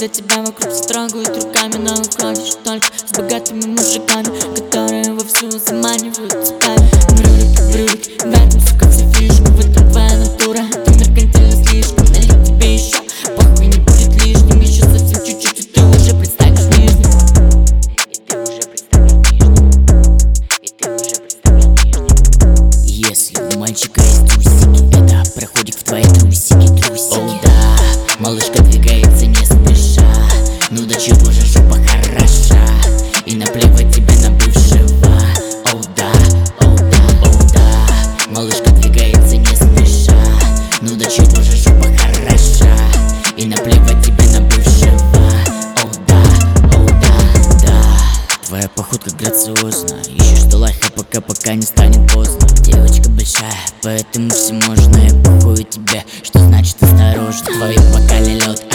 Для тебя вокруг все трогают руками, но уходишь только с богатыми мужиками, которые вовсю заманивают тебя. Брюлик, в этом, сука, вся фишка, в этом твоя натура. Ты меркантильно слишком, налить тебе еще, похуй не будет лишним. Еще совсем чуть-чуть, и ты уже предстанешь нижним. И ты уже предстанешь нижним. И ты уже предстанешь нижним. Если у мальчика есть трусики, это проходит в твои трусики. О да, малышка двигается не спеша. Ну до чего же жопа хороша, и наплевать тебе на бывшего. О да, о да, о да, малышка двигается не спеша. Ну до чего же жопа хороша, и наплевать тебе на бывшего. О да, да. Твоя походка грациозна, ищешь до лайха, пока не станет поздно. Девочка большая, поэтому все можно. Я похую тебе, что значит осторожно. В твоем бокале лед,